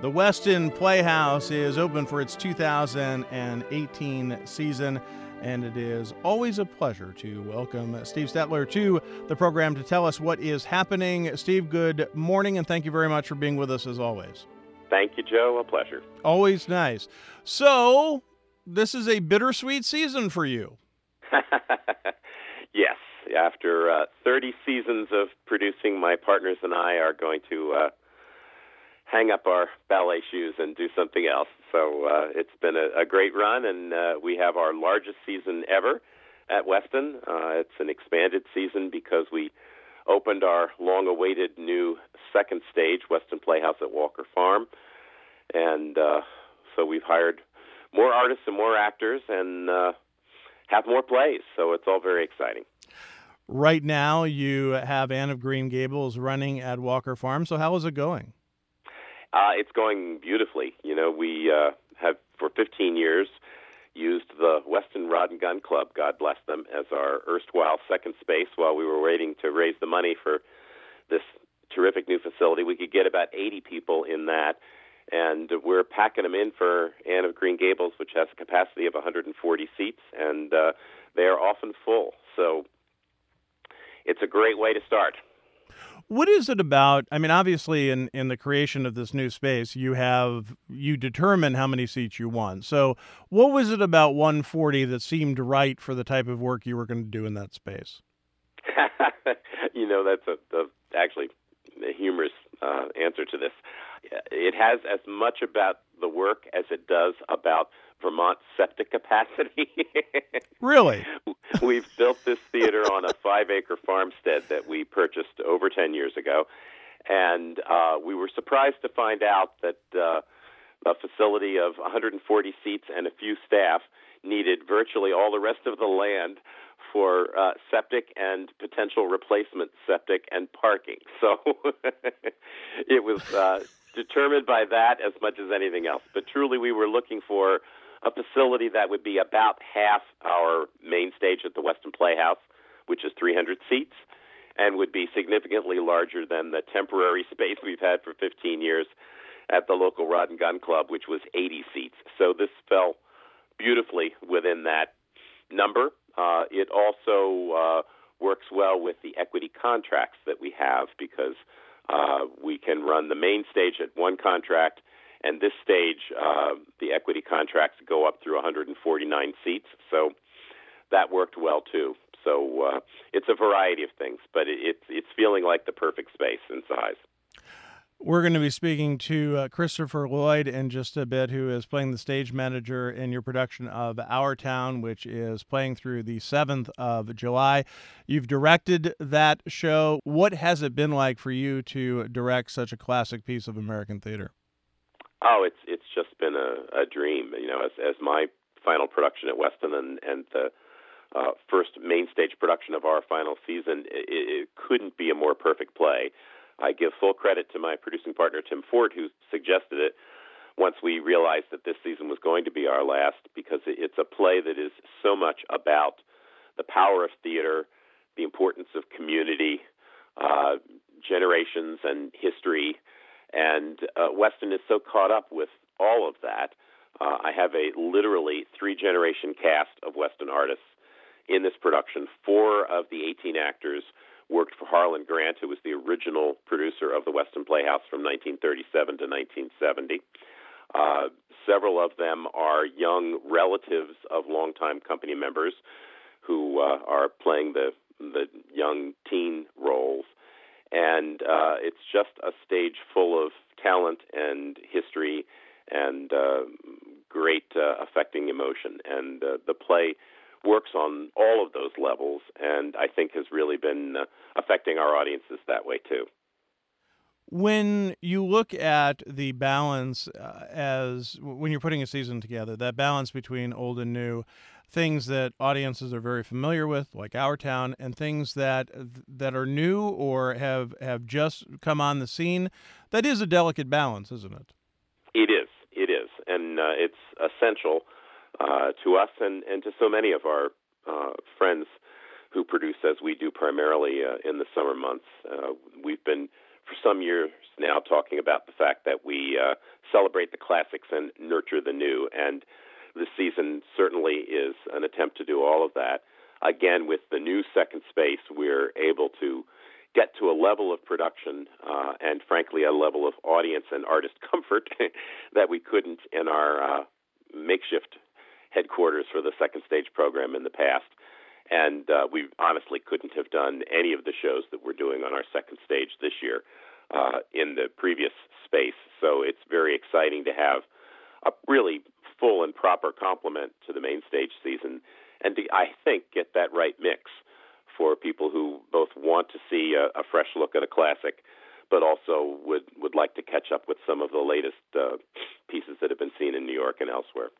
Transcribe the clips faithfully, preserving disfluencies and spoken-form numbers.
The Weston Playhouse is open for its two thousand eighteen season, and it is always a pleasure to welcome Steve Stetler to the program to tell us what is happening. Steve, good morning, and thank you very much for being with us as always. Thank you, Joe. A pleasure. Always nice. So, this is a bittersweet season for you. Yes. After uh, thirty seasons of producing, my partners and I are going to uh, hang up our ballet shoes and do something else. So uh, it's been a, a great run, and uh, we have our largest season ever at Weston. Uh, it's an expanded season because we opened our long-awaited new second stage, Weston Playhouse at Walker Farm. And uh, so we've hired more artists and more actors and uh, have more plays. So it's all very exciting. Right now, you have Anne of Green Gables running at Walker Farm. So how is it going? Uh, it's going beautifully. You know, we uh, have for fifteen years used the Weston Rod and Gun Club, God bless them, as our erstwhile second space while we were waiting to raise the money for this terrific new facility. We could get about eighty people in that, and we're packing them in for Anne of Green Gables, which has a capacity of one hundred forty seats, and uh, they are often full. So it's a great way to start. What is it about, I mean, obviously in, in the creation of this new space, you have, you determine how many seats you want. So what was it about one forty that seemed right for the type of work you were going to do in that space? You know, that's a, a actually a humorous uh, answer to this. It has as much about the work as it does about Vermont septic capacity. Really? We've built this theater on a five-acre farmstead that we purchased over ten years ago, and uh, we were surprised to find out that uh, a facility of one hundred forty seats and a few staff needed virtually all the rest of the land for uh, septic and potential replacement septic and parking. So it was uh, determined by that as much as anything else. But truly, we were looking for a facility that would be about half our main stage at the Weston Playhouse, which is three hundred seats, and would be significantly larger than the temporary space we've had for fifteen years at the local Rod and Gun Club, which was eighty seats. So this fell beautifully within that number. Uh, it also uh, works well with the equity contracts that we have because uh, we can run the main stage at one contract, and this stage, uh, the equity contracts go up through one hundred forty-nine seats, so that worked well too. So uh, it's a variety of things, but it, it's it's feeling like the perfect space and size. We're going to be speaking to uh, Christopher Lloyd in just a bit, who is playing the stage manager in your production of Our Town, which is playing through the seventh of July. You've directed that show. What has it been like for you to direct such a classic piece of American theater? Oh, it's it's just been a, a dream. You know, as as my final production at Weston and and the uh, first main stage production of our final season, it, it couldn't be a more perfect play. I give full credit to my producing partner, Tim Ford, who suggested it once we realized that this season was going to be our last, because it's a play that is so much about the power of theater, the importance of community, uh, generations and history, and uh, Weston is so caught up with all of that. Uh, I have a literally three-generation cast of Weston artists in this production. Four of the eighteen actors worked for Harlan Grant, who was the original producer of the Weston Playhouse from nineteen thirty-seven to nineteen seventy. Uh, several of them are young relatives of longtime company members who uh, are playing the the young teen roles. And uh, it's just a stage full of talent and history and uh, great uh, affecting emotion. And uh, the play works on all of those levels, and I think has really been uh, affecting our audiences that way too. When you look at the balance uh, as when you're putting a season together, that balance between old and new, things that audiences are very familiar with, like Our Town, and things that that are new or have, have just come on the scene, that is a delicate balance, isn't it? It is. It is. And uh, it's essential uh, to us and, and to so many of our uh, friends who produce, as we do primarily uh, in the summer months. Uh, we've been for some years now talking about the fact that we uh, celebrate the classics and nurture the new, and this season certainly is an attempt to do all of that. Again, with the new Second Space, we're able to get to a level of production uh, and, frankly, a level of audience and artist comfort that we couldn't in our uh, makeshift headquarters for the Second Stage program in the past. And uh, we honestly couldn't have done any of the shows that we're doing on our Second Stage this year uh, in the previous space. So it's very exciting to have a really full and proper complement to the main stage season, and to, I think, get that right mix for people who both want to see a, a fresh look at a classic, but also would, would like to catch up with some of the latest uh, pieces that have been seen in New York and elsewhere.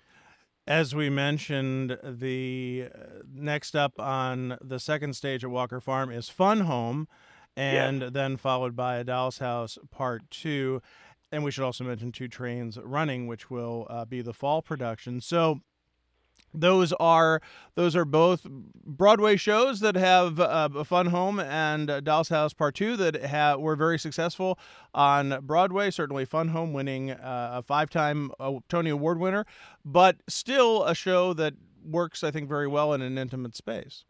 As we mentioned, the next up on the Second Stage at Walker Farm is Fun Home, and yes. then followed by A Doll's House Part two. And we should also mention Two Trains Running, which will uh, be the fall production. So those are those are both Broadway shows that have uh, a Fun Home and uh, Doll's House Part two that ha- were very successful on Broadway. Certainly Fun Home winning uh, a five-time uh, Tony Award winner, but still a show that works, I think, very well in an intimate space.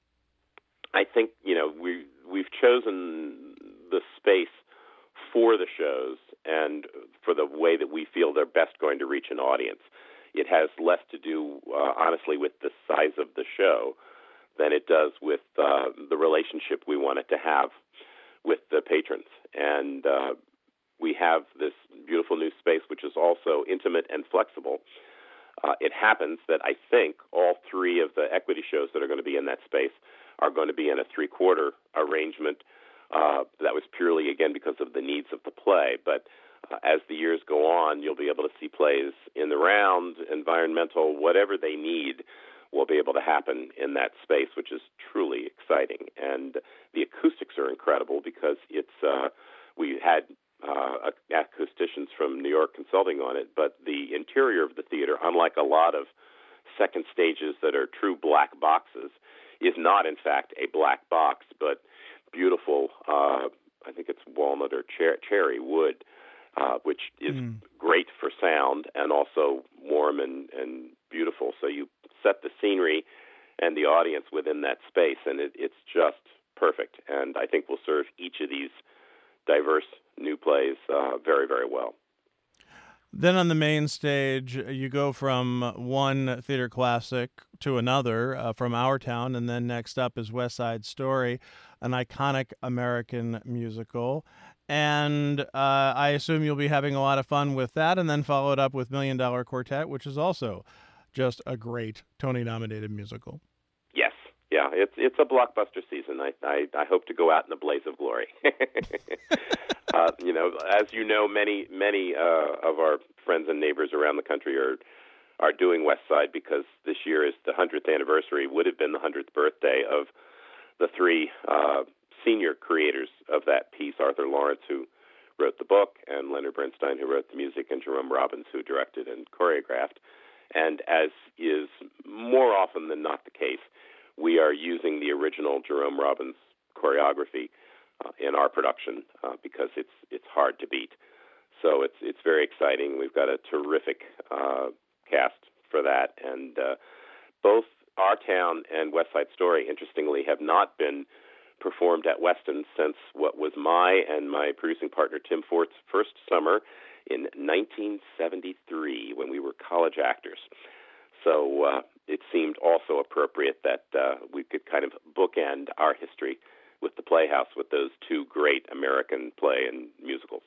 I think, you know, we, we've chosen the space for the shows and for the way that we feel they're best going to reach an audience. It has less to do, uh, honestly, with the size of the show than it does with uh, the relationship we want it to have with the patrons. And uh, we have this beautiful new space, which is also intimate and flexible. Uh, it happens that I think all three of the equity shows that are going to be in that space are going to be in a three-quarter arrangement. Uh, that was purely, again, because of the needs of the play. But uh, as the years go on, you'll be able to see plays in the round, environmental, whatever they need will be able to happen in that space, which is truly exciting. And the acoustics are incredible because it's uh, we had uh, acousticians from New York consulting on it, but the interior of the theater, unlike a lot of second stages that are true black boxes, is not, in fact, a black box, but beautiful, uh, I think it's walnut or cher- cherry wood, uh, which is mm. great for sound and also warm and, and beautiful. So you set the scenery and the audience within that space, and it, it's just perfect. And I think we'll serve each of these diverse new plays uh, very, very well. Then on the main stage, you go from one theater classic to another, uh, from Our Town, and then next up is West Side Story, an iconic American musical. And uh, I assume you'll be having a lot of fun with that, and then followed up with Million Dollar Quartet, which is also just a great Tony-nominated musical. Yes, yeah, it's it's a blockbuster season. I I, I hope to go out in a blaze of glory. uh, you know, as you know, many many uh, of our friends and neighbors around the country are are doing West Side because this year is the hundredth anniversary. Would have been the hundredth birthday of the three uh, senior creators of that piece: Arthur Lawrence, who wrote the book, and Leonard Bernstein, who wrote the music, and Jerome Robbins, who directed and choreographed. And as is more often than not the case, we are using the original Jerome Robbins choreography uh, in our production uh, because it's it's hard to beat. So it's it's very exciting. We've got a terrific uh, cast for that, and uh, both Our Town and West Side Story, interestingly, have not been performed at Weston since what was my and my producing partner Tim Fort's first summer in nineteen seventy-three when we were college actors. So uh, it seemed also appropriate that uh, we could kind of bookend our history with the Playhouse with those two great American play and musicals.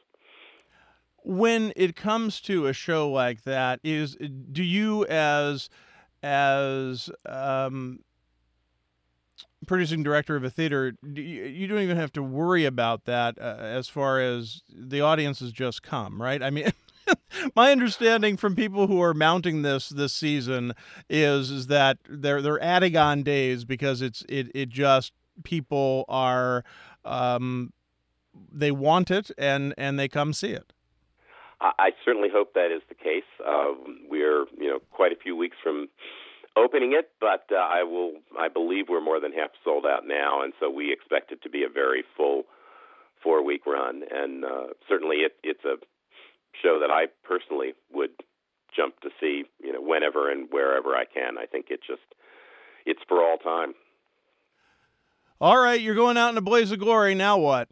When it comes to a show like that, is do you as as um, producing director of a theater, do you, you don't even have to worry about that uh, as far as the audiences just come, right? I mean, my understanding from people who are mounting this this season is is that they're they're adding on days because it's it it just people are um, they want it and and they come see it. I certainly hope that is the case. Uh, we're you know quite a few weeks from opening it, but uh, I will. I believe we're more than half sold out now, and so we expect it to be a very full, four-week run, and uh, certainly it, it's a show that I personally would jump to see, you know, whenever and wherever I can. I think it just it's for all time. All right, you're going out in a blaze of glory. Now what?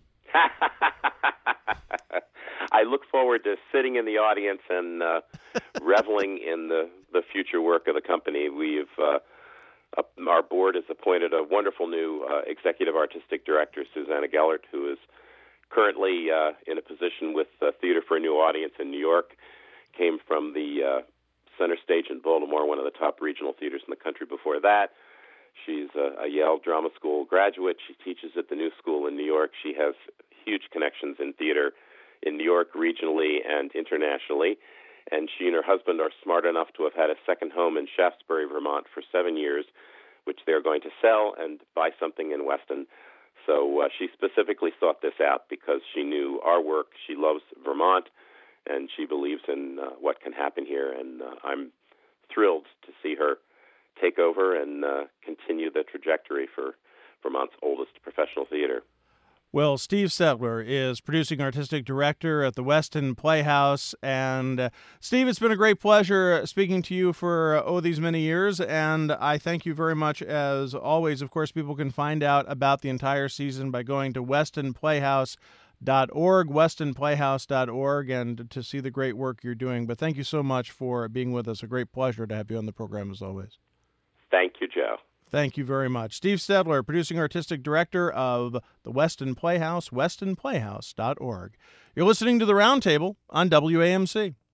I look forward to sitting in the audience and uh, reveling in the, the future work of the company. We've uh, uh, our board has appointed a wonderful new uh, executive artistic director, Susanna Gellert, who is currently uh, in a position with uh, Theater for a New Audience in New York. Came from the uh, Center Stage in Baltimore, one of the top regional theaters in the country before that. She's a, a Yale Drama School graduate. She teaches at the New School in New York. She has huge connections in theater in New York regionally and internationally. And she and her husband are smart enough to have had a second home in Shaftesbury, Vermont for seven years, which they're going to sell and buy something in Weston. So uh, she specifically sought this out because she knew our work. She loves Vermont, and she believes in uh, what can happen here. And uh, I'm thrilled to see her take over and uh, continue the trajectory for Vermont's oldest professional theater. Well, Steve Setler is producing artistic director at the Weston Playhouse. And uh, Steve, it's been a great pleasure speaking to you for, uh, oh, these many years. And I thank you very much, as always. Of course, people can find out about the entire season by going to weston playhouse dot org, weston playhouse dot org, and to see the great work you're doing. But thank you so much for being with us. A great pleasure to have you on the program, as always. Thank you, Joe. Thank you very much. Steve Setler, producing artistic director of the Weston Playhouse, weston playhouse dot org. You're listening to The Roundtable on W A M C.